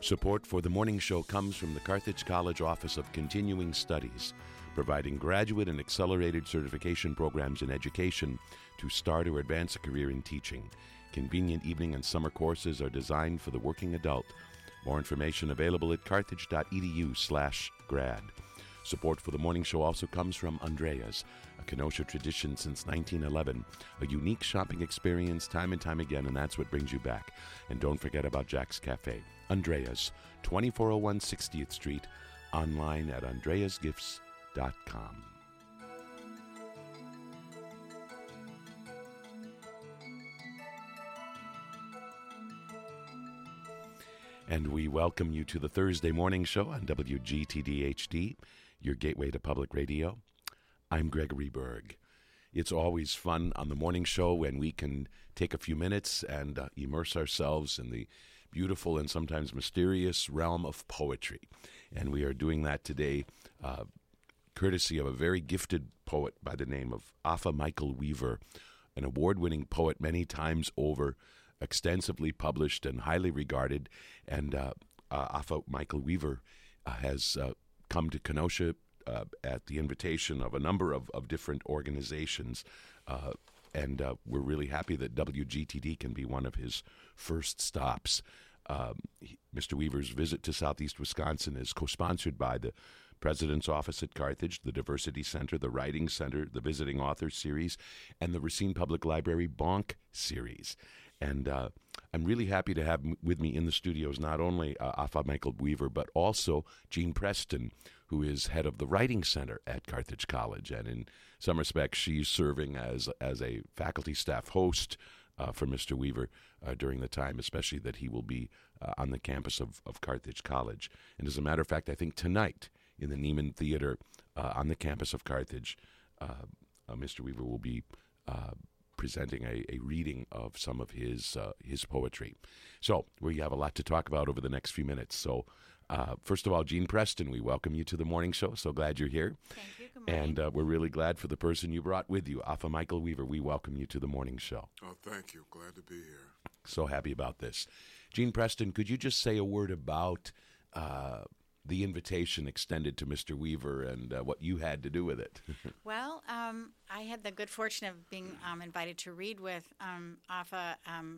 Support for the morning show comes from the Carthage College Office of Continuing Studies, providing graduate and accelerated certification programs in education to start or advance a career in teaching. Convenient evening and summer courses are designed for the working adult. More information available at carthage.edu/grad. Support for the morning show also comes from Andrea's, a Kenosha tradition since 1911. A unique shopping experience time and time again, and that's what brings you back. And don't forget about Jack's Cafe. Andrea's, 2401 60th Street, online at andreasgifts.com. And we welcome you to the Thursday morning show on WGTD-HD, your gateway to public radio. I'm Gregory Berg. It's always fun on the morning show when we can take a few minutes and immerse ourselves in the beautiful and sometimes mysterious realm of poetry. And we are doing that today courtesy of a very gifted poet by the name of Afa Michael Weaver, an award-winning poet many times over, extensively published and highly regarded. And Afa Michael Weaver has come to Kenosha at the invitation of a number of different organizations. And we're really happy that WGTD can be one of his first stops. Mr. Weaver's visit to Southeast Wisconsin is co-sponsored by the President's Office at Carthage, the Diversity Center, the Writing Center, the Visiting Authors Series, and the Racine Public Library Bonk Series. And I'm really happy to have with me in the studios not only Afa Michael Weaver, but also Jean Preston, who is head of the Writing Center at Carthage College. And in some respects, she's serving as a faculty staff host for Mr. Weaver during the time, especially that he will be on the campus of Carthage College. And as a matter of fact, I think tonight in the Neiman Theater on the campus of Carthage, Mr. Weaver will be presenting a reading of some of his poetry. So we have a lot to talk about over the next few minutes. So first of all, Jean Preston, we welcome you to the morning show. So glad you're here. Thank you. Good morning. And we're really glad for the person you brought with you, Afa Michael Weaver. We welcome you to the morning show. Oh, thank you. Glad to be here. So happy about this. Jean Preston, could you just say a word about the invitation extended to Mr. Weaver and what you had to do with it? Well, I had the good fortune of being invited to read with Afa,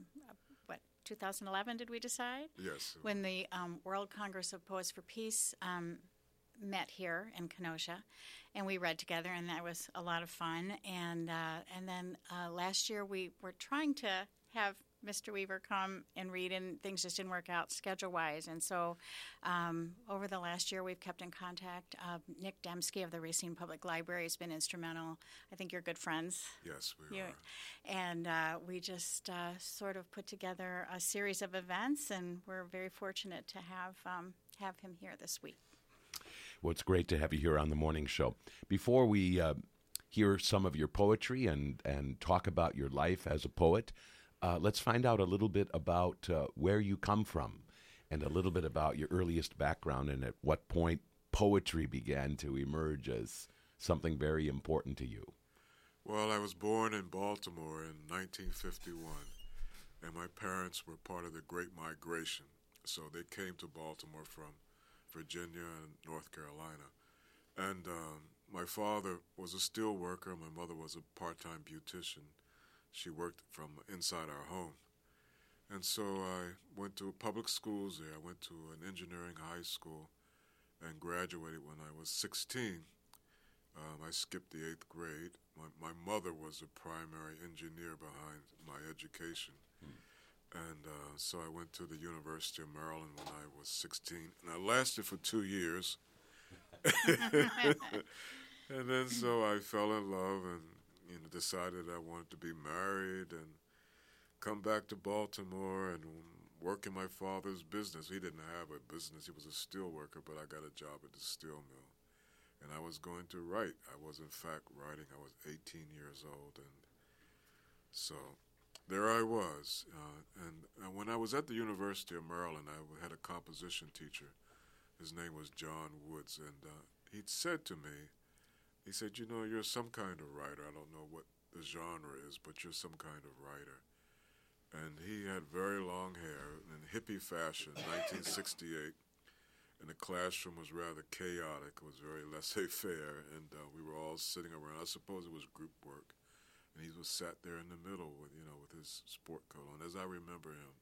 2011 did we decide? Yes. When the World Congress of Poets for Peace met here in Kenosha, and we read together, and that was a lot of fun. And then last year we were trying to have Mr. Weaver come and read, and things just didn't work out schedule-wise. And so over the last year, we've kept in contact. Nick Dembski of the Racine Public Library has been instrumental. I think you're good friends. Yes, we are. And we just sort of put together a series of events, and we're very fortunate to have him here this week. Well, it's great to have you here on the morning show. Before we hear some of your poetry and talk about your life as a poet, let's find out a little bit about where you come from and a little bit about your earliest background and at what point poetry began to emerge as something very important to you. Well, I was born in Baltimore in 1951, and my parents were part of the Great Migration. So they came to Baltimore from Virginia and North Carolina. And my father was a steel worker. My mother was a part-time beautician. She worked from inside our home. And so I went to public schools there. I went to an engineering high school and graduated when I was 16. I skipped the 8th grade. My mother was a primary engineer behind my education. And so I went to the University of Maryland when I was 16. And I lasted for 2 years. And then so I fell in love and decided I wanted to be married and come back to Baltimore and work in my father's business. He didn't have a business. He was a steel worker, but I got a job at the steel mill. And I was going to write. I was, in fact, writing. I was 18 years old. And so there I was. And when I was at the University of Maryland, I had a composition teacher. His name was John Woods. And he'd said to me, he said, you're some kind of writer. I don't know what the genre is, but you're some kind of writer. and he had very long hair in hippie fashion, 1968. And the classroom was rather chaotic. It was very laissez-faire, and we were all sitting around. I suppose it was group work, and he was sat there in the middle with with his sport coat on, as I remember him.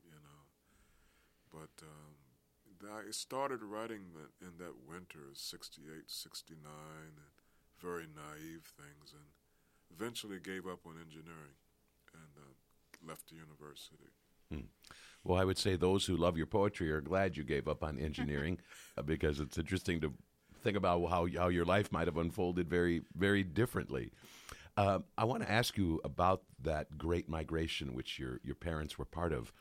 But I started writing in that winter, 68, 69, and very naive things, and eventually gave up on engineering and left the university. Well, I would say those who love your poetry are glad you gave up on engineering because it's interesting to think about how your life might have unfolded very, very differently. I want to ask you about that Great Migration, which your parents were part of.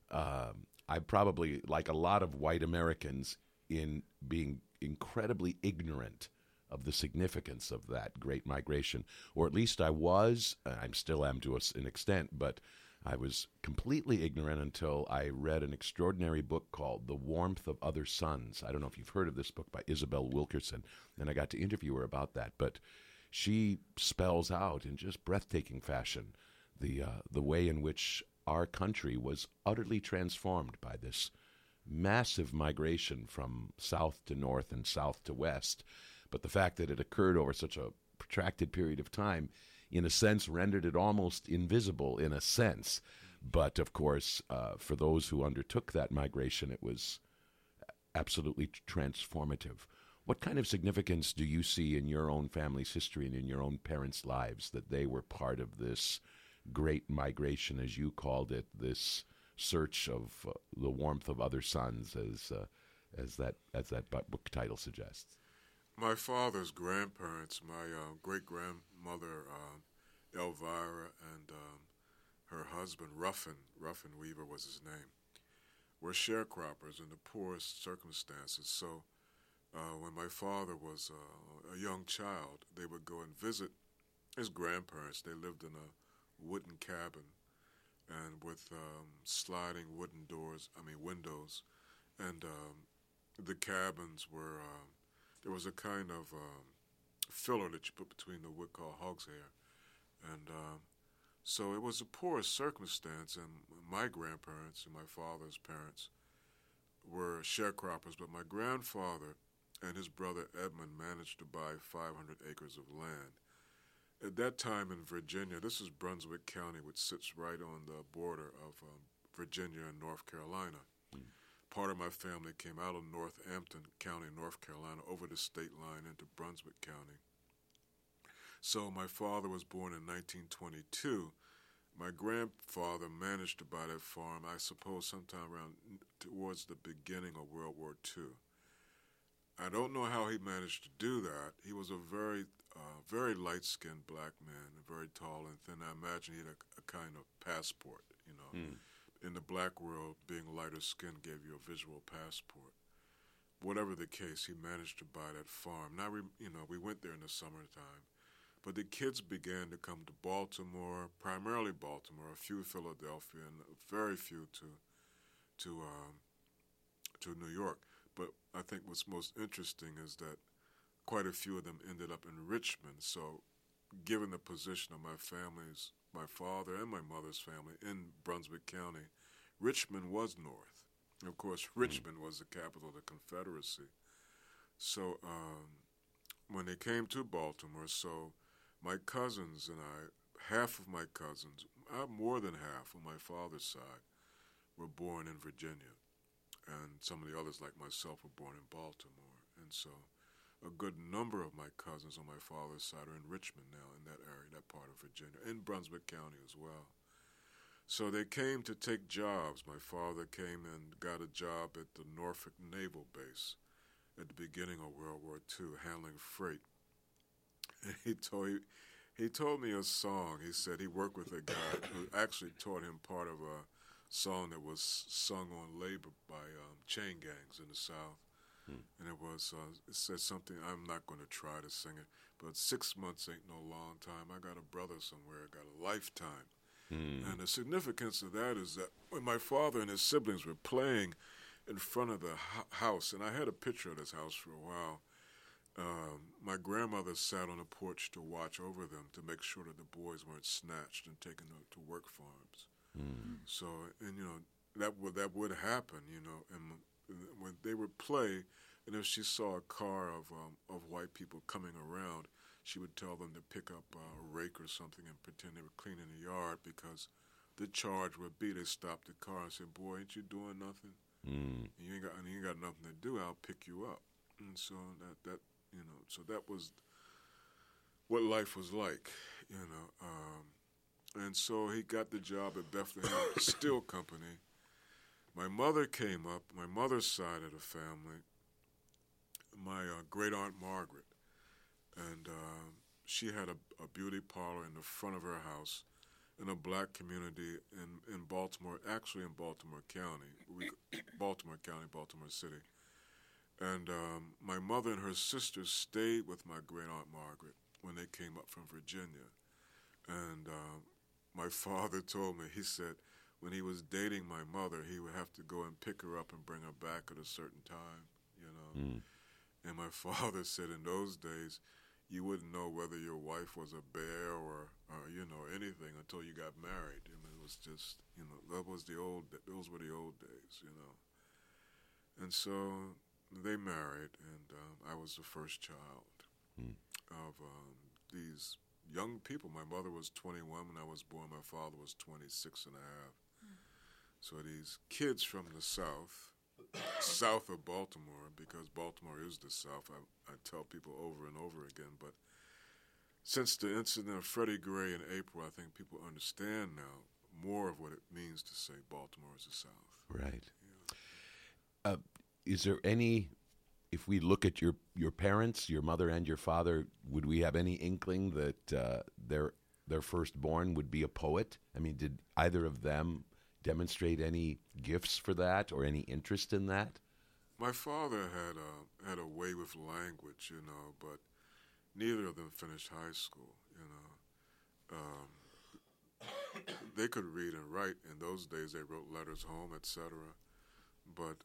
I probably, like a lot of white Americans, in being incredibly ignorant of the significance of that Great Migration, or at least I was. I still am to an extent, but I was completely ignorant until I read an extraordinary book called The Warmth of Other Suns. I don't know if you've heard of this book by Isabel Wilkerson, and I got to interview her about that. But she spells out in just breathtaking fashion the way in which our country was utterly transformed by this massive migration from south to north and south to west. But the fact that it occurred over such a protracted period of time, in a sense, rendered it almost invisible in a sense. But, of course, for those who undertook that migration, it was absolutely transformative. What kind of significance do you see in your own family's history and in your own parents' lives that they were part of this great migration, as you called it, this search of the warmth of other suns, as that book title suggests? My father's grandparents, my great-grandmother, Elvira, and her husband, Ruffin Weaver was his name, were sharecroppers in the poorest circumstances. So when my father was a young child, they would go and visit his grandparents. They lived in a wooden cabin and with sliding wooden windows. And the cabins were... there was a kind of filler that you put between the wood called hogshair. And so it was the poorest circumstance, and my grandparents and my father's parents were sharecroppers, but my grandfather and his brother Edmund managed to buy 500 acres of land. At that time in Virginia, this is Brunswick County, which sits right on the border of Virginia and North Carolina. Part of my family came out of Northampton County, North Carolina, over the state line into Brunswick County. So my father was born in 1922. My grandfather managed to buy that farm, I suppose, sometime around towards the beginning of World War II. I don't know how he managed to do that. He was a very light-skinned black man, very tall and thin. I imagine he had a kind of passport, In the black world, being lighter skinned gave you a visual passport. Whatever the case, he managed to buy that farm. Now, we went there in the summertime. But the kids began to come to Baltimore, primarily Baltimore, a few Philadelphia, and very few to New York. But I think what's most interesting is that quite a few of them ended up in Richmond. So given the position of my father and my mother's family in Brunswick County, Richmond was north. And of course, Richmond was the capital of the Confederacy. So when they came to Baltimore, my cousins and I, half of my cousins, more than half on my father's side, were born in Virginia. And some of the others, like myself, were born in Baltimore. And so a good number of my cousins on my father's side are in Richmond now, in that area, that part of Virginia, in Brunswick County as well. So they came to take jobs. My father came and got a job at the Norfolk Naval Base at the beginning of World War II, handling freight. And he told me a song. He said he worked with a guy who actually taught him part of a song that was sung on labor by chain gangs in the South. And it said something, I'm not going to try to sing it, but 6 months ain't no long time. I got a brother somewhere, I got a lifetime. And the significance of that is that when my father and his siblings were playing in front of the house, and I had a picture of this house for a while, my grandmother sat on the porch to watch over them to make sure that the boys weren't snatched and taken to work farms. So, and that would happen, and when they would play, and if she saw a car of white people coming around, she would tell them to pick up a rake or something and pretend they were cleaning the yard, because the charge would be they stopped the car and said, "Boy, ain't you doing nothing? You ain't got nothing to do. I'll pick you up." And so so that was what life was like, and so he got the job at Bethlehem Steel Company. My mother came up, my mother's side of the family, my great-aunt Margaret, and she had a beauty parlor in the front of her house in a black community in Baltimore, actually in Baltimore County, Baltimore City. And my mother and her sisters stayed with my great-aunt Margaret when they came up from Virginia. And my father told me, he said, when he was dating my mother, he would have to go and pick her up and bring her back at a certain time, And my father said in those days, you wouldn't know whether your wife was a bear or anything until you got married. I mean, it was just, those were the old days, And so they married, and I was the first child of these young people. My mother was 21 when I was born. My father was 26 and a half. So these kids from the south of Baltimore, because Baltimore is the South, I tell people over and over again. But since the incident of Freddie Gray in April, I think people understand now more of what it means to say Baltimore is the South. Right. Yeah. Is there any, if we look at your parents, your mother and your father, would we have any inkling that their firstborn would be a poet? I mean, did either of them demonstrate any gifts for that or any interest in that? My father had a way with language, but neither of them finished high school, They could read and write. In those days, they wrote letters home, etc. But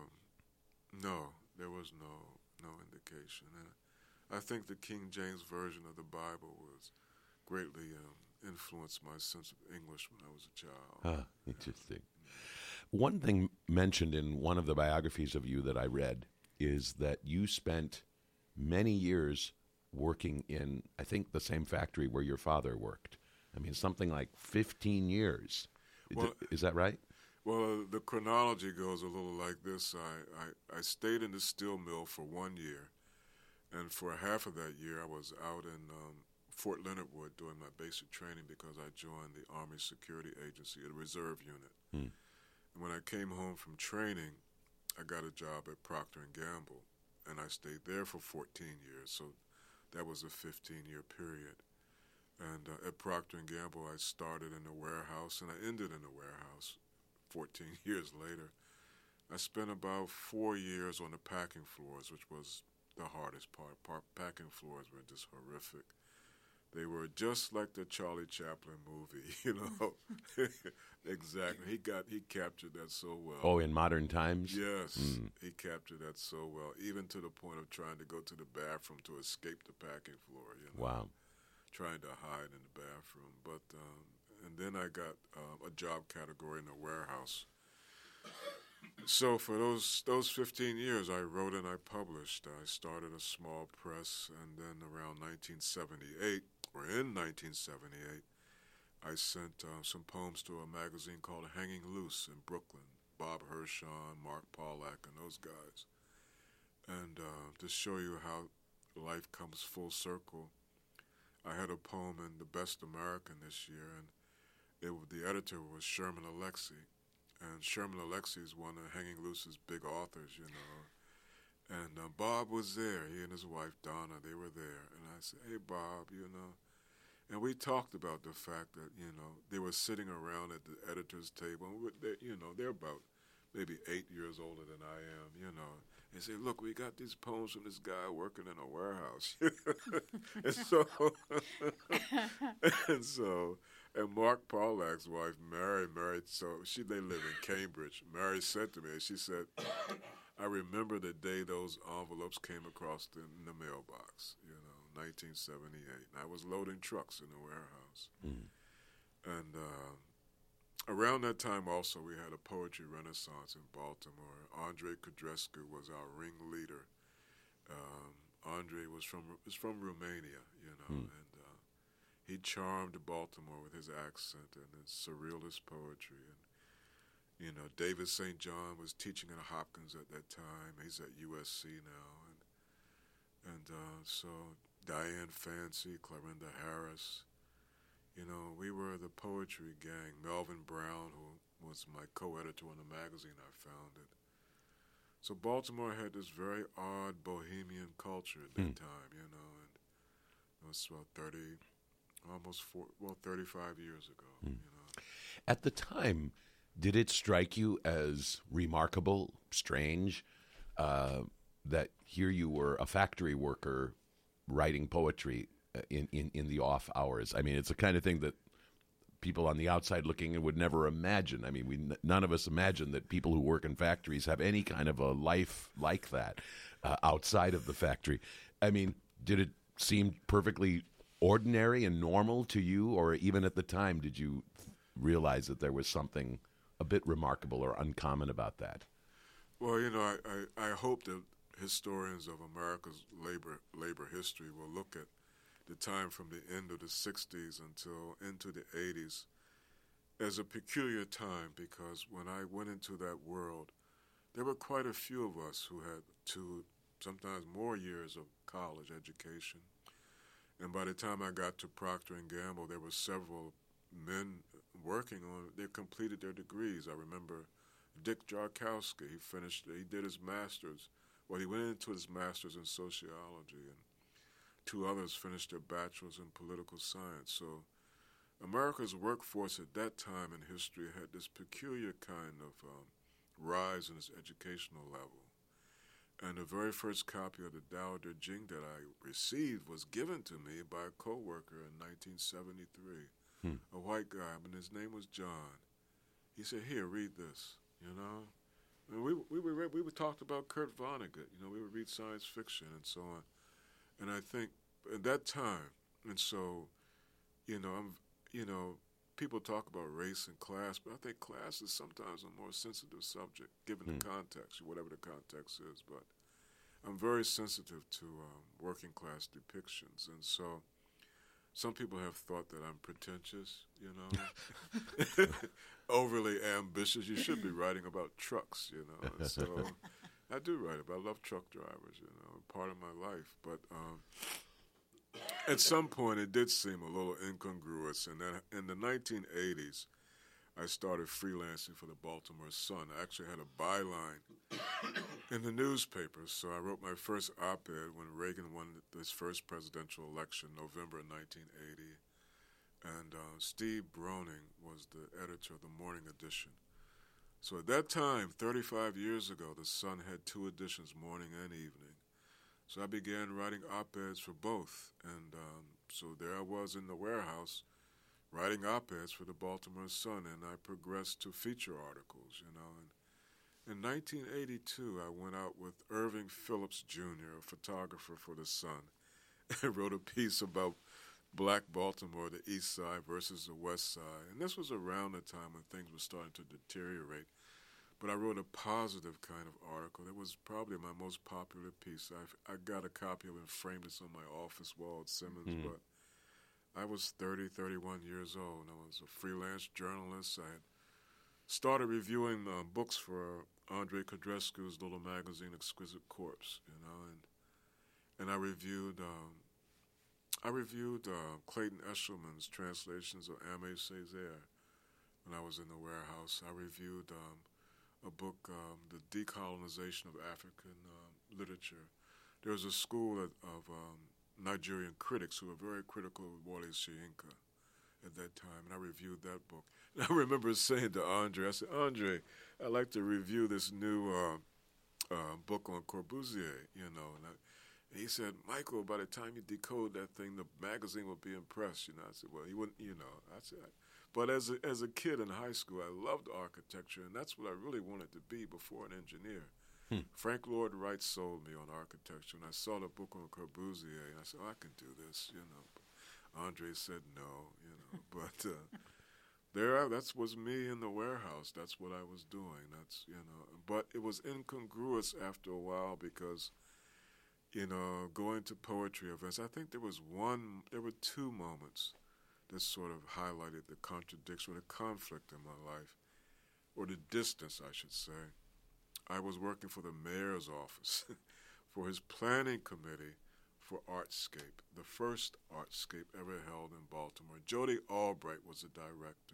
no, there was no indication. And I think the King James Version of the Bible was greatly influenced my sense of English when I was a child. Interesting. One thing mentioned in one of the biographies of you that I read is that you spent many years working in, I think, the same factory where your father worked. I mean, something like 15 years. Is that right? Well, the chronology goes a little like this. I stayed in the steel mill for 1 year, and for half of that year I was out in Fort Leonard Wood doing my basic training because I joined the Army Security Agency, a reserve unit. And when I came home from training, I got a job at Procter & Gamble, and I stayed there for 14 years, so that was a 15-year period. And at Procter & Gamble, I started in the warehouse, and I ended in the warehouse 14 years later. I spent about 4 years on the packing floors, which was the hardest part. Packing floors were just horrific. They were just like the Charlie Chaplin movie, Exactly. He captured that so well. Oh, in modern times? Yes, he captured that so well, even to the point of trying to go to the bathroom to escape the packing floor, Wow. Trying to hide in the bathroom. But and then I got a job category in the warehouse. So for those 15 years, I wrote and I published. I started a small press, and then around 1978, or in 1978, I sent some poems to a magazine called Hanging Loose in Brooklyn. Bob Hershon, Mark Pollack, and those guys. And to show you how life comes full circle, I had a poem in The Best American this year, and the editor was Sherman Alexie. And Sherman Alexie is one of Hanging Loose's big authors, And Bob was there. He and his wife, Donna, they were there. And I said, hey, Bob, And we talked about the fact that, they were sitting around at the editor's table. And they're about maybe 8 years older than I am, They say, look, we got these poems from this guy working in a warehouse. And Mark Pollack's wife, Mary, so they live in Cambridge. Mary said to me, she said, I remember the day those envelopes came across in the mailbox, 1978. And I was loading trucks in the warehouse. And around that time also we had a poetry renaissance in Baltimore. Andre Codrescu was our ringleader. Andre was from Romania, and he charmed Baltimore with his accent and his surrealist poetry. And David St. John was teaching at Hopkins at that time. He's at USC now, and so Diane Fancy, Clarinda Harris. We were the poetry gang. Melvin Brown, who was my co-editor on the magazine I founded. So Baltimore had this very odd bohemian culture at that time, and it was about 35 years ago. At the time, did it strike you as remarkable, strange, that here you were a factory worker writing poetry in the off hours? I mean, it's the kind of thing that people on the outside looking in would never imagine. I mean, none of us imagine that people who work in factories have any kind of a life like that outside of the factory. I mean, did it seem perfectly ordinary and normal to you, or even at the time did you realize that there was something a bit remarkable or uncommon about that? Well, I hope that historians of America's labor history will look at the time from the end of the 60s until into the 80s as a peculiar time, because when I went into that world, there were quite a few of us who had 2, sometimes more years of college education. And by the time I got to Procter & Gamble, there were several men working on it. They completed their degrees. I remember Dick Jarkowski. He did his master's. Well, he went into his master's in sociology, and 2 others finished their bachelor's in political science. So America's workforce at that time in history had this peculiar kind of rise in its educational level. And the very first copy of the Tao Te Ching that I received was given to me by a coworker in 1973, a white guy, and his name was John. He said, "Here, read this," And we talked about Kurt Vonnegut. We would read science fiction and so on. And I think at that time, and so, people talk about race and class, but I think class is sometimes a more sensitive subject, given the context, whatever the context is. But I'm very sensitive to working class depictions, and so some people have thought that I'm pretentious, overly ambitious. You should be writing about trucks, And so I do write about. I love truck drivers, part of my life. But at some point, it did seem a little incongruous. And then in the 1980s, I started freelancing for the Baltimore Sun. I actually had a byline in the newspaper. So I wrote my first op-ed when Reagan won his first presidential election, November 1980. And Steve Broning was the editor of the morning edition. So at that time, 35 years ago, the Sun had 2 editions, morning and evening. So I began writing op-eds for both. And so there I was in the warehouse writing op-eds for the Baltimore Sun, and I progressed to feature articles, And in 1982, I went out with Irving Phillips Jr., a photographer for the Sun, and wrote a piece about Black Baltimore, the East Side versus the West Side. And this was around the time when things were starting to deteriorate. But I wrote a positive kind of article. It was probably my most popular piece. I got a copy of it and framed it on my office wall at Simmons, but I was 31 years old. I was a freelance journalist. I had started reviewing books for Andre Codrescu's little magazine, Exquisite Corpse, and I reviewed Clayton Eshelman's translations of Aimé Césaire when I was in the warehouse. I reviewed a book, The Decolonization of African Literature. There was a school of Nigerian critics who were very critical of Wole Soyinka at that time, and I reviewed that book. And I remember saying to Andre, I said, "Andre, I'd like to review this new book on Corbusier, And he said, "Michael, by the time you decode that thing, the magazine will be impressed." I said, "Well, he wouldn't, I said, but as a kid in high school, I loved architecture, and that's what I really wanted to be before an engineer. Frank Lloyd Wright sold me on architecture, and I saw the book on Corbusier, and I said, I can do this, Andre said no, that was me in the warehouse. That's what I was doing. But it was incongruous after a while because, going to poetry events. I think there were two moments that sort of highlighted the contradiction or the conflict in my life, or the distance, I should say. I was working for the mayor's office for his planning committee for Artscape, the first Artscape ever held in Baltimore. Jody Albright was the director.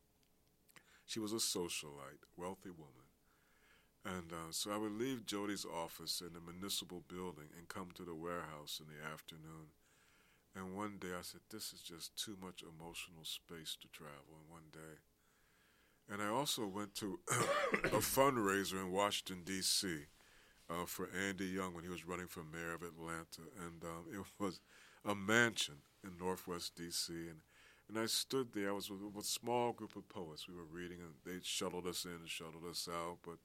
She was a socialite, wealthy woman. And so I would leave Jody's office in the municipal building and come to the warehouse in the afternoon. And one day I said, this is just too much emotional space to travel in one day. And I also went to a fundraiser in Washington, D.C., for Andy Young when he was running for mayor of Atlanta. And it was a mansion in northwest D.C. And I stood there. I was with a small group of poets. We were reading, and they shuttled us in and shuttled us out. But,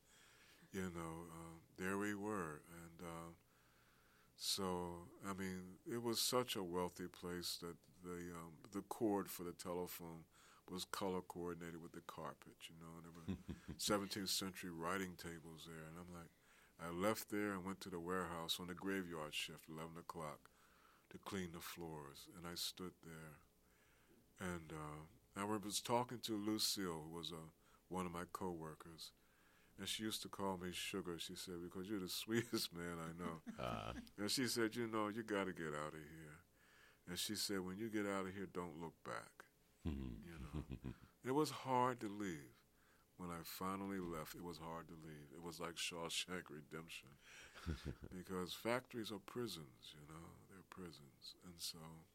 there we were. And so, I mean, it was such a wealthy place that the cord for the telephone was color coordinated with the carpet, and there were 17th century writing tables there. And I'm like, I left there and went to the warehouse on the graveyard shift, 11 o'clock, to clean the floors. And I stood there. And I was talking to Lucille, who was one of my coworkers. And she used to call me Sugar. She said, because you're the sweetest man I know. And she said, you got to get out of here. And she said, when you get out of here, don't look back. It was hard to leave. When I finally left, it was hard to leave. It was like Shawshank Redemption. Because factories are prisons, they're prisons. And so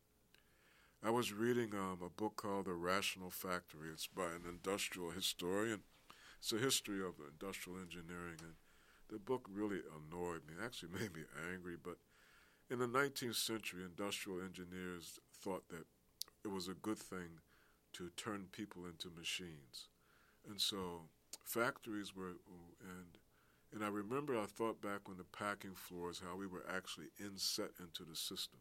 I was reading a book called The Rational Factory. It's by an industrial historian. It's a history of industrial engineering. And the book really annoyed me. It actually made me angry. But in the 19th century, industrial engineers thought that it was a good thing to turn people into machines. And so factories were, and I remember I thought back on the packing floors how we were actually inset into the system.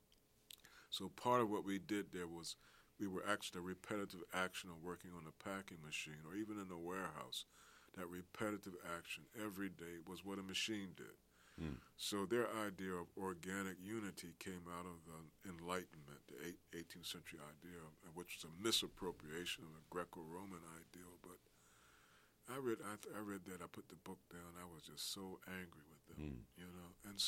So part of what we did there was we were actually a repetitive action of working on a packing machine, or even in the warehouse. That repetitive action every day was what a machine did. So their idea of organic unity came out of the Enlightenment, the 18th century idea, which was a misappropriation of a Greco-Roman ideal. But I read that. I put the book down. I was just so angry with them, And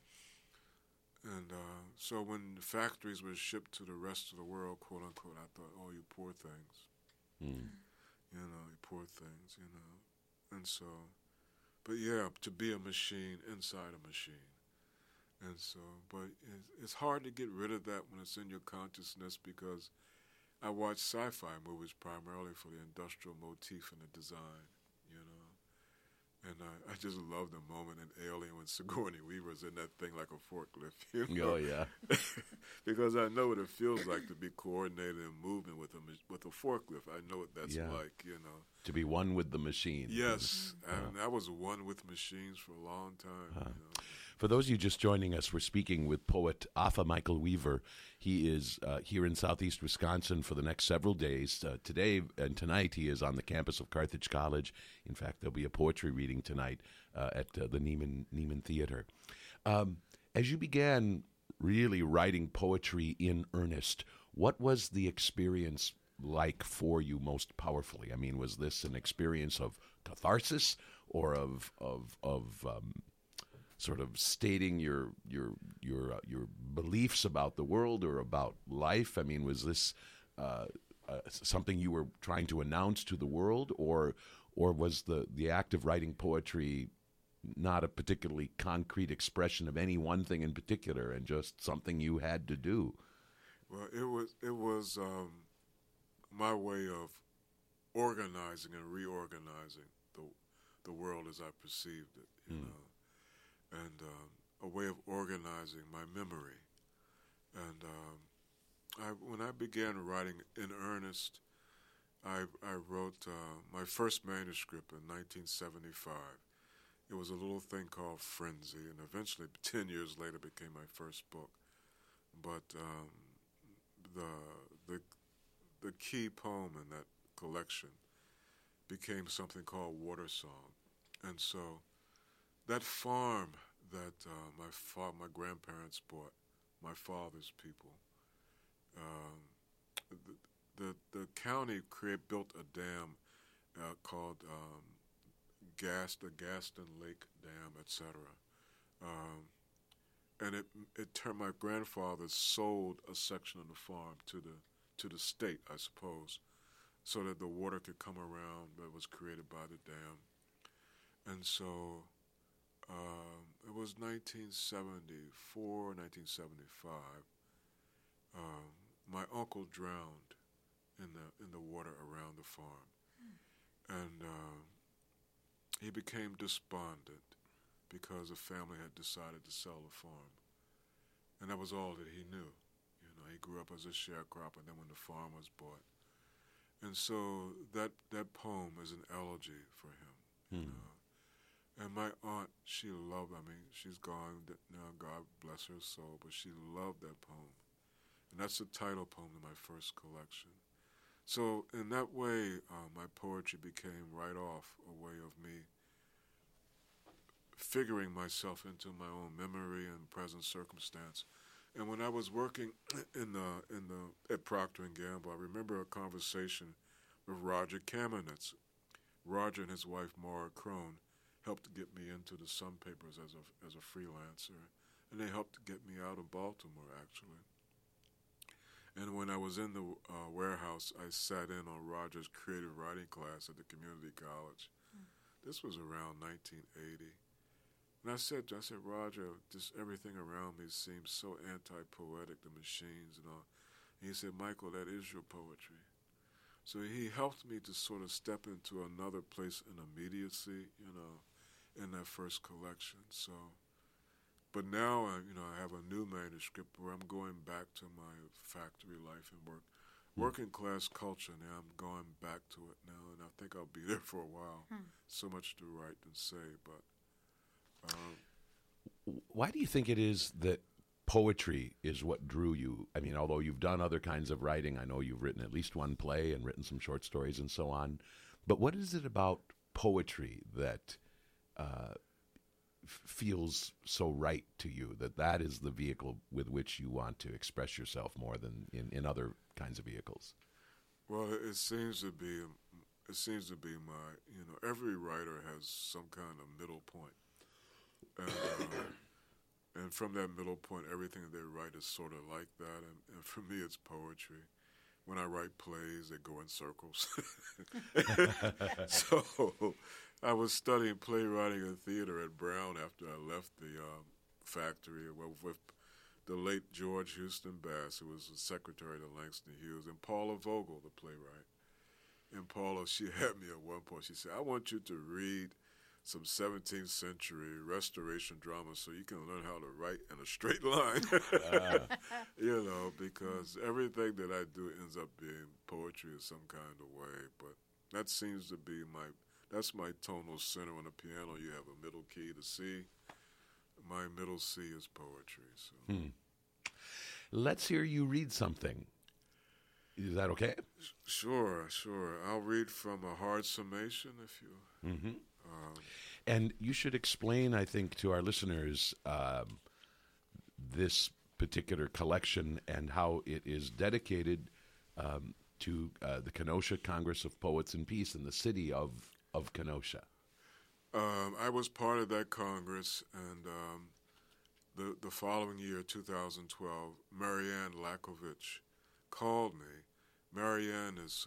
so when the factories were shipped to the rest of the world, quote unquote, I thought, oh, you poor things, you poor things, And so. But yeah, to be a machine inside a machine. And so, but it's hard to get rid of that when it's in your consciousness, because I watch sci-fi movies primarily for the industrial motif and the design, And I just love the moment in Alien when Sigourney Weaver's in that thing like a forklift. Oh, yeah. Because I know what it feels like to be coordinated and moving with a forklift. I know what that's like, To be one with the machine. Yes. And I was one with machines for a long time, For those of you just joining us, we're speaking with poet Afa Michael Weaver. He is here in southeast Wisconsin for the next several days. Today and tonight he is on the campus of Carthage College. In fact, there'll be a poetry reading tonight at the Neiman Theater. As you began really writing poetry in earnest, what was the experience like for you most powerfully? I mean, was this an experience of catharsis or of sort of stating your beliefs about the world or about life? I mean, was this something you were trying to announce to the world, or was the act of writing poetry not a particularly concrete expression of any one thing in particular, and just something you had to do? Well, it was my way of organizing and reorganizing the world as I perceived it, you know. And a way of organizing my memory. And when I began writing in earnest, I wrote my first manuscript in 1975. It was a little thing called Frenzy, and eventually, 10 years later, became my first book. But the key poem in that collection became something called Water Song. And so that farm that my grandparents bought, my father's people, the county built a dam called the Gaston Lake Dam, etc. And it turned, my grandfather sold a section of the farm to the state, I suppose, so that the water could come around that was created by the dam. And so it was 1974, 1975. My uncle drowned in the water around the farm, and he became despondent because the family had decided to sell the farm, and that was all that he knew. You know, he grew up as a sharecropper, and then when the farm was bought, and so that poem is an elegy for him. You know? And my aunt, she loved. I mean, she's gone now. God bless her soul, but she loved that poem, and that's the title poem in my first collection. So in that way, my poetry became right off a way of me figuring myself into my own memory and present circumstance. And when I was working at Procter & Gamble, I remember a conversation with Roger Kamenetz. Roger and his wife, Maura Crone, helped get me into the Sun papers as a freelancer, and they helped get me out of Baltimore, actually. And when I was in the warehouse, I sat in on Roger's creative writing class at the community college. This was around 1980. And I said, Roger, just everything around me seems so anti-poetic, the machines and all. And he said, Michael, that is your poetry. So he helped me to sort of step into another place in immediacy, you know, in that first collection. So, but now, I have a new manuscript where I'm going back to my factory life and working class culture. Now I'm going back to it now, and I think I'll be there for a while. So much to write and say, but. Why do you think it is that poetry is what drew you? I mean, although you've done other kinds of writing, I know you've written at least one play and written some short stories and so on. But what is it about poetry that feels so right to you, that is the vehicle with which you want to express yourself more than in other kinds of vehicles? Well, it seems to be my, every writer has some kind of middle point. And from that middle point, everything they write is sort of like that. And for me, it's poetry. When I write plays, they go in circles. So I was studying playwriting and theater at Brown after I left the factory with the late George Houston Bass, who was the secretary to Langston Hughes, and Paula Vogel, the playwright. And Paula, she had me at one point. She said, I want you to read some 17th century restoration drama so you can learn how to write in a straight line. Because everything that I do ends up being poetry in some kind of way. But that seems to be that's my tonal center on the piano. You have a middle key to C. My middle C is poetry. So. Let's hear you read something. Is that okay? Sure. I'll read from a hard summation if you... Mm-hmm. And you should explain, I think, to our listeners this particular collection and how it is dedicated to the Kenosha Congress of Poets and Peace in the city of Kenosha. I was part of that Congress, and the following year, 2012, Marianne Lakovich called me. Marianne is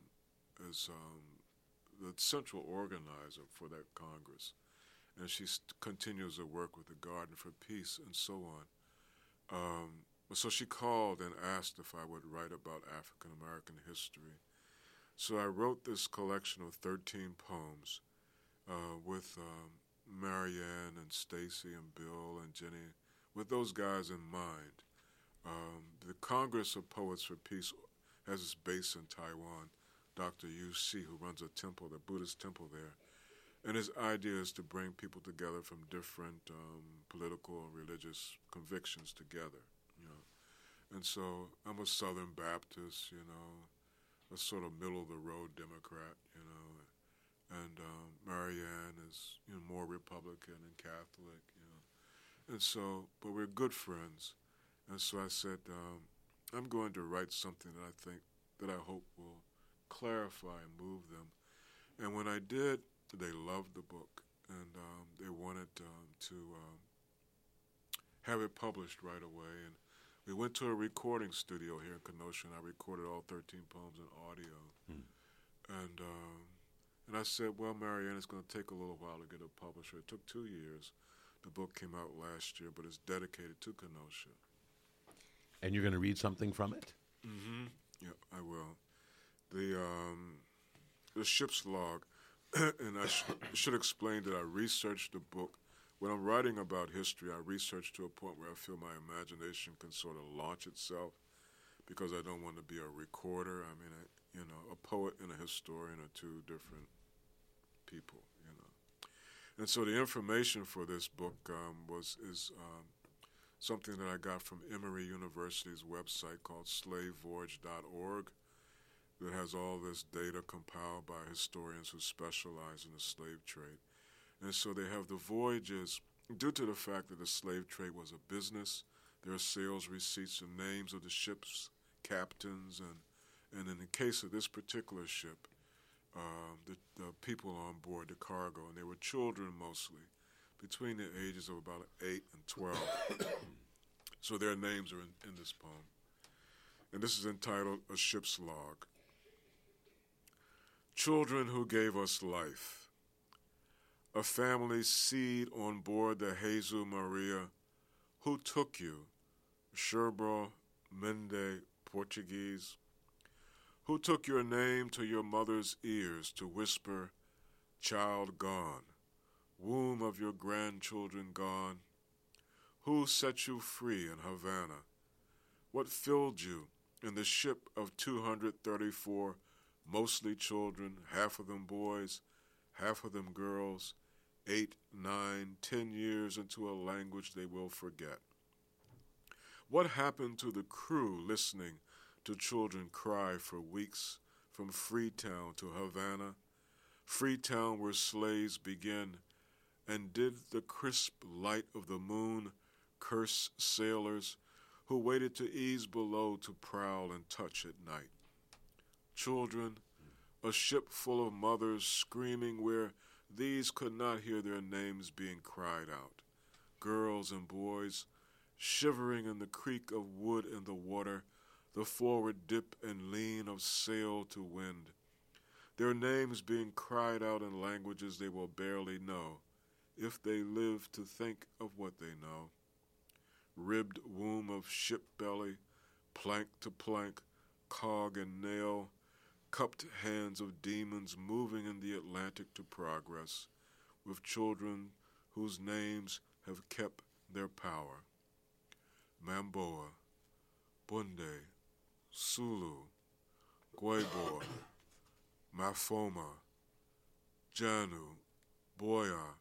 the central organizer for that Congress, and she continues to work with the Garden for Peace and so on. So she called and asked if I would write about African American history. So I wrote this collection of 13 poems with Marianne and Stacy and Bill and Jenny, with those guys in mind. The Congress of Poets for Peace has its base in Taiwan. Dr. Yu Si, who runs a temple, the Buddhist temple there. And his idea is to bring people together from different political and religious convictions together, And so I'm a Southern Baptist, a sort of middle-of-the-road Democrat, and Marianne is more Republican and Catholic, and so, but we're good friends, and so I said, I'm going to write something that I hope will clarify and move them, and when I did, they loved the book, and they wanted to have it published right away, and we went to a recording studio here in Kenosha, and I recorded all 13 poems in audio. And I said, well, Marianne, it's going to take a little while to get a publisher. It took 2 years. The book came out last year, but it's dedicated to Kenosha. And you're going to read something from it? Mm-hmm. Yeah, I will. The ship's log, and I should explain that I researched the book. When I'm writing about history, I research to a point where I feel my imagination can sort of launch itself, because I don't want to be a recorder. I mean, a poet and a historian are two different people, And so the information for this book is something that I got from Emory University's website called slavevoyage.org that has all this data compiled by historians who specialize in the slave trade. And so they have the voyages, due to the fact that the slave trade was a business, there are sales receipts and names of the ship's captains, and in the case of this particular ship, the people on board, the cargo, and they were children mostly, between the ages of about 8 and 12. So their names are in this poem. And this is entitled A Ship's Log. Children who gave us life. A family's seed on board the Jesus Maria, who took you, Sherbro Mende, Portuguese, who took your name to your mother's ears to whisper, child gone, womb of your grandchildren gone, who set you free in Havana, what filled you in the ship of 234, mostly children, half of them boys, half of them girls, 8, 9, 10 years into a language they will forget. What happened to the crew listening to children cry for weeks from Freetown to Havana, Freetown where slaves begin, and did the crisp light of the moon curse sailors who waited to ease below to prowl and touch at night? Children, a ship full of mothers screaming where these could not hear their names being cried out. Girls and boys, shivering in the creak of wood in the water, the forward dip and lean of sail to wind, their names being cried out in languages they will barely know, if they live to think of what they know. Ribbed womb of ship belly, plank to plank, cog and nail, cupped hands of demons moving in the Atlantic to progress, with children whose names have kept their power. Mamboa, Bunde, Sulu, Guaybor, Mafoma, Janu, Boya,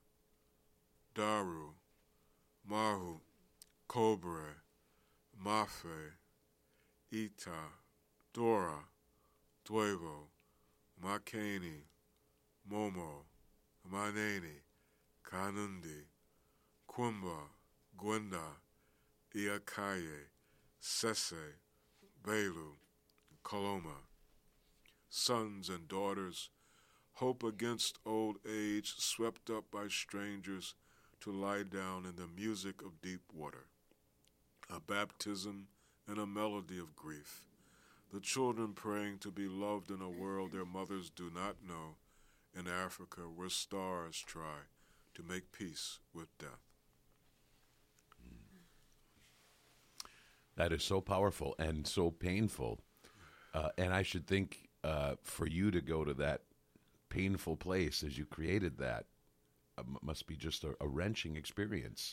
Daru, Mahu, Cobre, Mafe, Ita, Dora, Duevo, Makani, Momo, Maneni, Kanundi, Quimba, Gwenda, Iakaye, Sese, Belu, Coloma. Sons and daughters, hope against old age, swept up by strangers to lie down in the music of deep water. A baptism and a melody of grief. The children praying to be loved in a world their mothers do not know, in Africa where stars try to make peace with death. That is so powerful and so painful. And I should think for you to go to that painful place as you created that must be just a wrenching experience.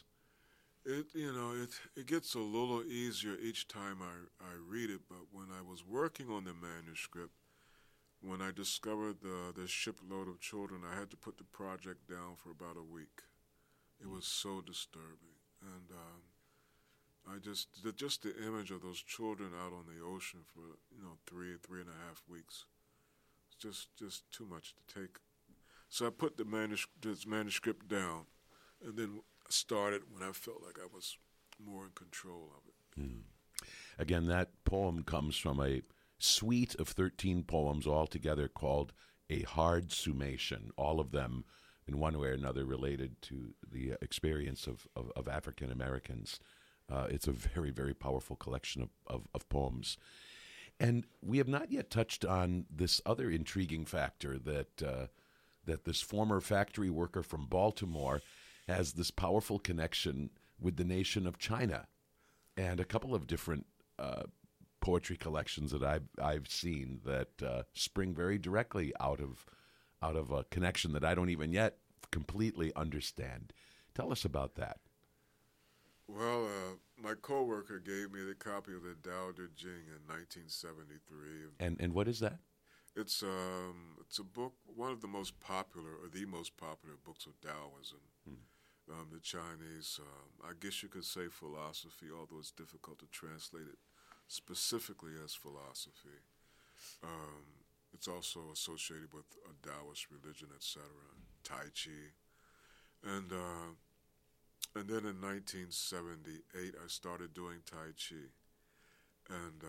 It gets a little easier each time I read it, but when I was working on the manuscript, when I discovered the shipload of children, I had to put the project down for about a week. It was so disturbing. And just the image of those children out on the ocean for 3.5 weeks. It's just too much to take. So I put this manuscript down, and then started when I felt like I was more in control of it. Mm. Again, that poem comes from a suite of 13 poems all together called A Hard Summation, all of them in one way or another related to the experience of African Americans. It's a very, very powerful collection of poems. And we have not yet touched on this other intriguing factor that this former factory worker from Baltimore has this powerful connection with the nation of China, and a couple of different poetry collections that I've seen that spring very directly out of a connection that I don't even yet completely understand. Tell us about that. Well, my coworker gave me the copy of the Tao Te Ching in 1973. And what is that? It's a book, one of the most popular, or the most popular books of Taoism. The Chinese, I guess you could say philosophy, although it's difficult to translate it specifically as philosophy. It's also associated with a Taoist religion, etc., Tai Chi. And then in 1978, I started doing Tai Chi. And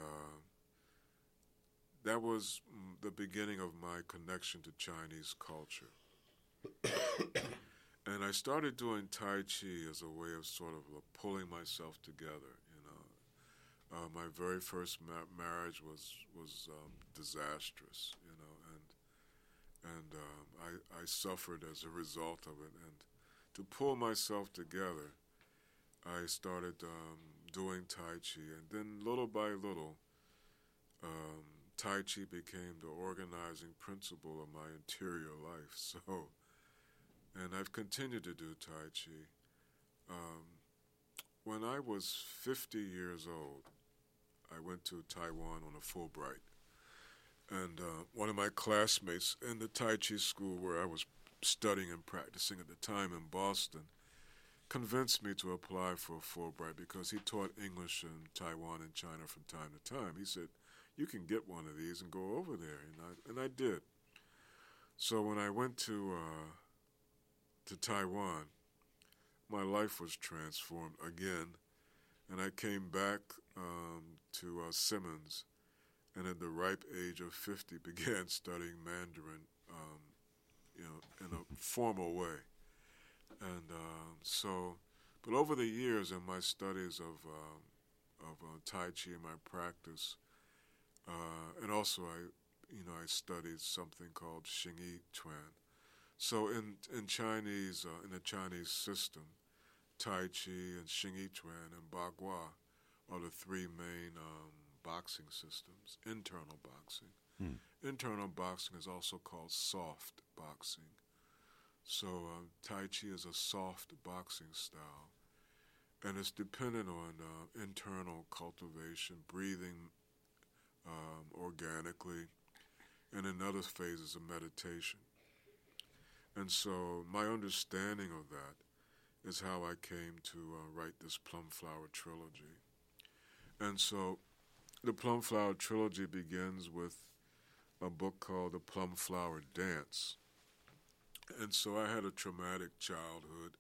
that was the beginning of my connection to Chinese culture. And I started doing Tai Chi as a way of sort of pulling myself together, my very first marriage was disastrous, and I suffered as a result of it. And to pull myself together, I started doing Tai Chi, and then little by little, Tai Chi became the organizing principle of my interior life. So, and I've continued to do Tai Chi. When I was 50 years old, I went to Taiwan on a Fulbright. And one of my classmates in the Tai Chi school where I was studying and practicing at the time in Boston convinced me to apply for a Fulbright because he taught English in Taiwan and China from time to time. He said, "You can get one of these and go over there." And I did. So when I went to Taiwan, my life was transformed again. And I came back to Simmons, and at the ripe age of 50 began studying Mandarin, in a formal way. And but over the years in my studies of Tai Chi and my practice, and also I studied something called Xingyi Chuan. So in Chinese, in the Chinese system, Tai Chi and Xingyi Chuan and Bagua are the three main boxing systems, internal boxing. Internal boxing is also called soft boxing. So Tai Chi is a soft boxing style, and it's dependent on internal cultivation, breathing organically, and in other phases of meditation. And so my understanding of that is how I came to write this Plumflower Trilogy. And so the Plumflower Trilogy begins with a book called The Plumflower Dance. And so I had a traumatic childhood.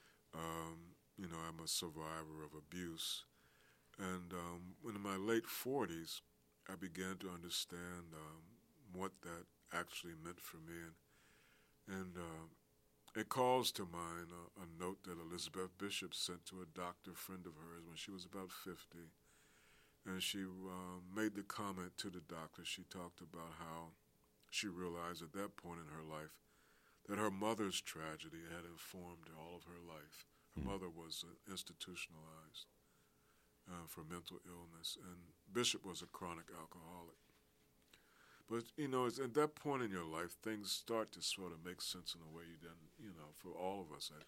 I'm a survivor of abuse. And in my late 40s, I began to understand what that actually meant for me. And it calls to mind a note that Elizabeth Bishop sent to a doctor friend of hers when she was about 50. And she made the comment to the doctor. She talked about how she realized at that point in her life that her mother's tragedy had informed her all of her life. Her mother was institutionalized for mental illness, and Bishop was a chronic alcoholic. But, it's at that point in your life, things start to sort of make sense in a way you didn't, for all of us, I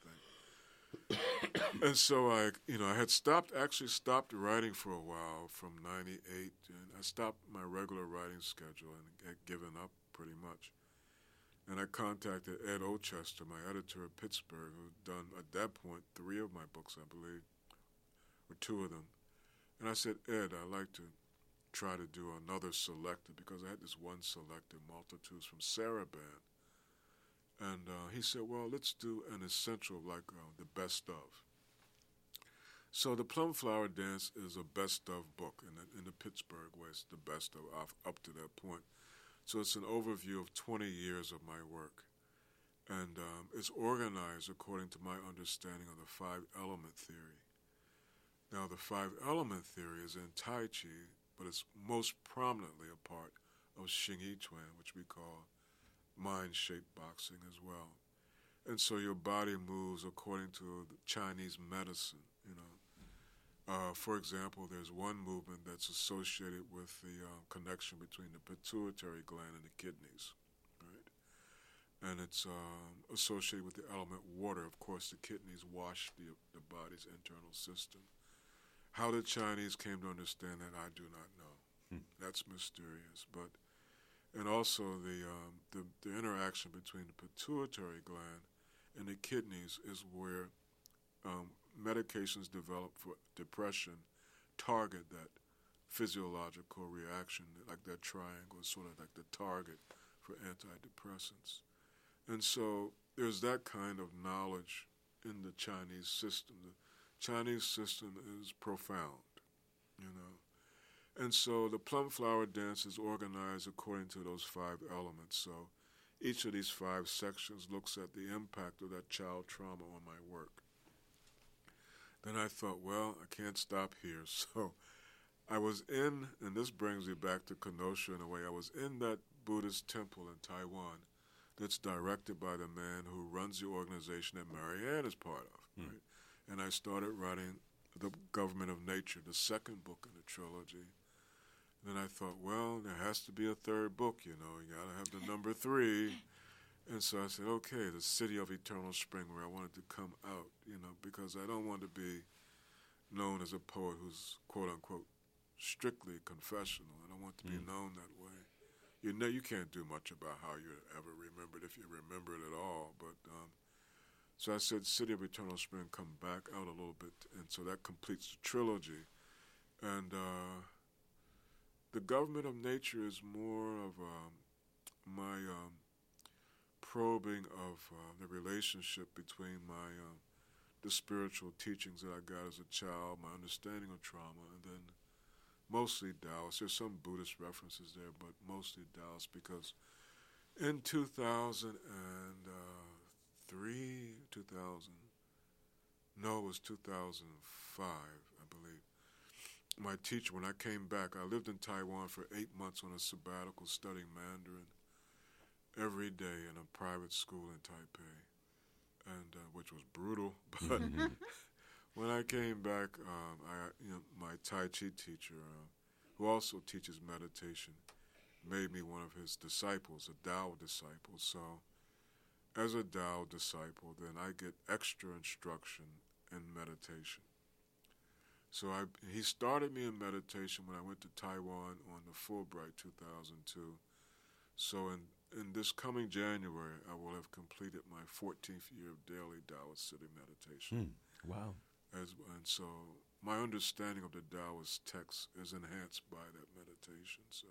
think. And so I had actually stopped writing for a while from 98, and I stopped my regular writing schedule and had given up pretty much. And I contacted Ed Ochester, my editor at Pittsburgh, who'd done, at that point, 3 of my books, I believe, or 2 of them. And I said, Ed, I'd like to try to do another selected, because I had this one selected, Multitudes from Saraband. And he said, well, let's do an essential, like the best of. So the Plum Flower Dance is a best of book. In the Pittsburgh way, it's the best of up to that point. So it's an overview of 20 years of my work. And it's organized according to my understanding of the five-element theory. Now, the five-element theory is in Tai Chi, but it's most prominently a part of Xing Yi Chuan, which we call mind-shaped boxing as well. And so your body moves according to the Chinese medicine, you know. For example, there's one movement that's associated with the connection between the pituitary gland and the kidneys, right? And it's associated with the element water. Of course, the kidneys wash the body's internal system. How the Chinese came to understand that, I do not know. That's mysterious. And also the interaction between the pituitary gland and the kidneys is where medications developed for depression target that physiological reaction, like that triangle is sort of like the target for antidepressants. And so there's that kind of knowledge in the Chinese system. The Chinese system is profound, you know. And so the Plum Flower Dance is organized according to those five elements. So each of these five sections looks at the impact of that child trauma on my work. Then I thought, well, I can't stop here. So I was in, and this brings me back to Kenosha in a way, I was in that Buddhist temple in Taiwan that's directed by the man who runs the organization that Marianne is part of, right? And I started writing The Government of Nature, the second book in the trilogy. And then I thought, well, there has to be a third book, you know. You got to have the number 3. And so I said, okay, the City of Eternal Spring, where I wanted to come out, you know, because I don't want to be known as a poet who's, quote-unquote, strictly confessional. I don't want to be known that way. You know, you can't do much about how you're ever remembered, if you remember it at all. But so I said, City of Eternal Spring, come back out a little bit. And so that completes the trilogy. And the Government of Nature is more of my probing of the relationship between the spiritual teachings that I got as a child, my understanding of trauma, and then mostly Taoist. There's some Buddhist references there, but mostly Taoist, because in 2003, it was 2005, I believe. My teacher, when I came back, I lived in Taiwan for 8 months on a sabbatical studying Mandarin every day in a private school in Taipei, and which was brutal. But when I came back, my Tai Chi teacher, who also teaches meditation, made me one of his disciples, a Tao disciple. So as a Tao disciple, then I get extra instruction in meditation. So he started me in meditation when I went to Taiwan on the Fulbright 2002. So in this coming January, I will have completed my 14th year of daily Taoist sitting meditation. Wow. And so my understanding of the Taoist text is enhanced by that meditation. So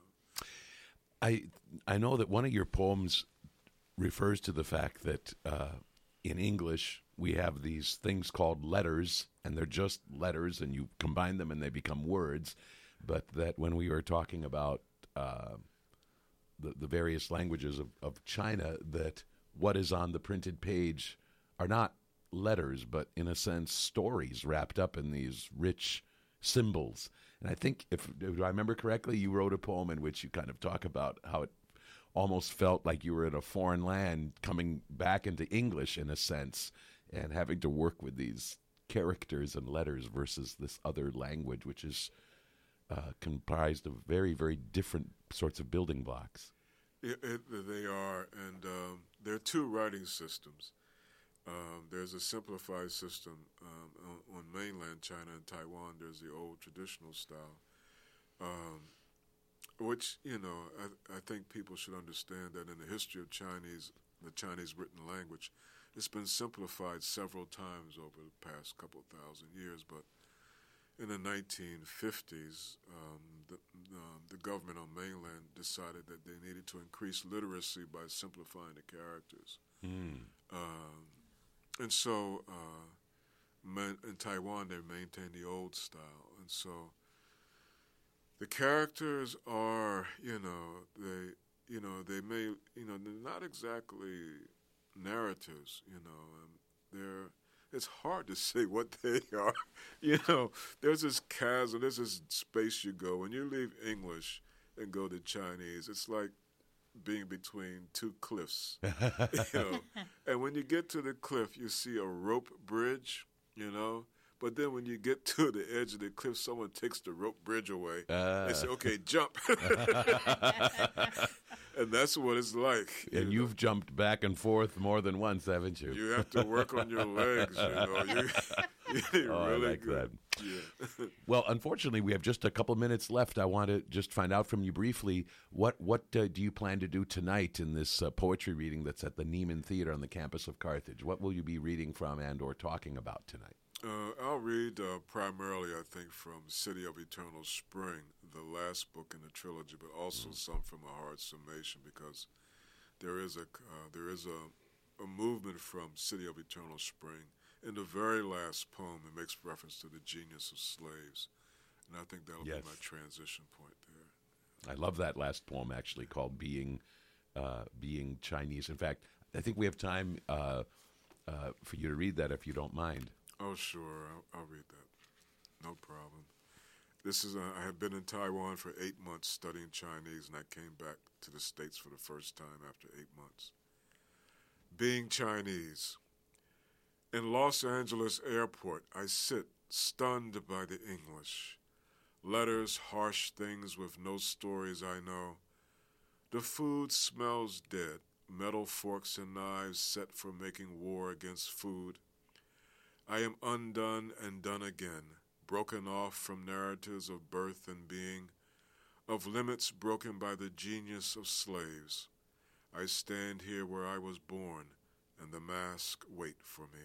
I know that one of your poems refers to the fact that in English we have these things called letters, and they're just letters, and you combine them and they become words, but that when we were talking about the various languages of China, that what is on the printed page are not letters, but in a sense stories wrapped up in these rich symbols. And I think, if I remember correctly, you wrote a poem in which you kind of talk about how it almost felt like you were in a foreign land coming back into English in a sense, and having to work with these characters and letters versus this other language, which is comprised of very, very different sorts of building blocks. They are, and there are two writing systems. There's a simplified system on mainland China and Taiwan. There's the old traditional style, which, you know, I think people should understand that in the history of the Chinese written language, it's been simplified several times over the past couple thousand years. But in the 1950s, the government on mainland decided that they needed to increase literacy by simplifying the characters. And so in Taiwan, they maintained the old style. And so the characters are, they may, they're not exactly narratives, it's hard to say what they are. There's this chasm, there's this space you go. When you leave English and go to Chinese, it's like being between two cliffs. And when you get to the cliff, you see a rope bridge, But then when you get to the edge of the cliff, someone takes the rope bridge away. They say, okay, jump. And that's what it's like. And you've jumped back and forth more than once, haven't you? You have to work on your legs, You're I really like good. that. Yeah. Well, unfortunately, we have just a couple minutes left. I want to just find out from you briefly, what do you plan to do tonight in this poetry reading that's at the Neiman Theater on the campus of Carthage? What will you be reading from and or talking about tonight? I'll read primarily, I think, from City of Eternal Spring, the last book in the trilogy, but also some from A Hard Summation, because there is a movement from City of Eternal Spring. In the very last poem, it makes reference to the genius of slaves, and I think that'll be my transition point there. I love that last poem, actually, called Being Chinese. In fact, I think we have time for you to read that, if you don't mind. Oh, sure. I'll read that. No problem. I had been in Taiwan for 8 months studying Chinese, and I came back to the States for the first time after 8 months. Being Chinese. In Los Angeles airport, I sit stunned by the English. Letters, harsh things with no stories I know. The food smells dead. Metal forks and knives set for making war against food. I am undone and done again, broken off from narratives of birth and being, of limits broken by the genius of slaves. I stand here where I was born, and the masks wait for me.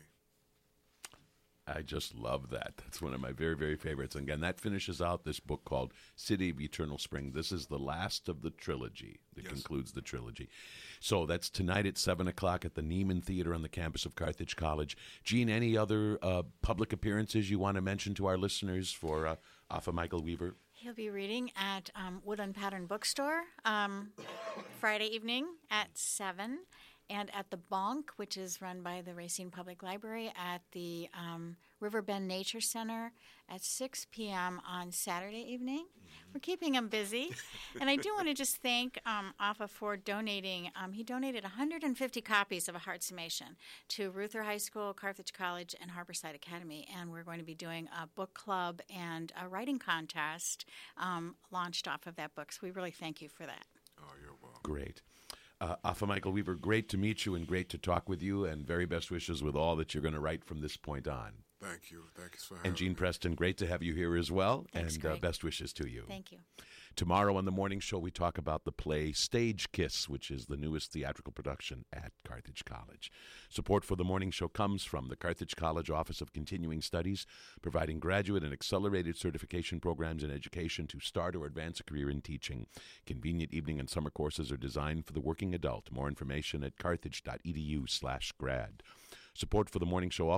I just love that. That's one of my very, very favorites. And again, that finishes out this book called City of Eternal Spring. This is the last of the trilogy that concludes the trilogy. So that's tonight at 7 o'clock at the Neiman Theater on the campus of Carthage College. Gene, any other public appearances you want to mention to our listeners for Afa Michael Weaver? He'll be reading at Woodland Pattern Bookstore Friday evening at 7. And at the Bonk, which is run by the Racine Public Library, at the Riverbend Nature Center at 6 p.m. on Saturday evening. We're keeping him busy. And I do want to just thank Afa for donating. He donated 150 copies of A Hard Summation to Ruther High School, Carthage College, and Harborside Academy. And we're going to be doing a book club and a writing contest launched off of that book. So we really thank you for that. Oh, you're welcome. Great. Afa Michael Weaver, great to meet you and great to talk with you, and very best wishes with all that you're going to write from this point on. Thank you. Thanks for having me. And Gene me. Preston, great to have you here as well. Thanks, and best wishes to you. Thank you. Tomorrow on the morning show, we talk about the play Stage Kiss, which is the newest theatrical production at Carthage College. Support for the morning show comes from the Carthage College Office of Continuing Studies, providing graduate and accelerated certification programs in education to start or advance a career in teaching. Convenient evening and summer courses are designed for the working adult. More information at carthage.edu/grad. Support for the morning show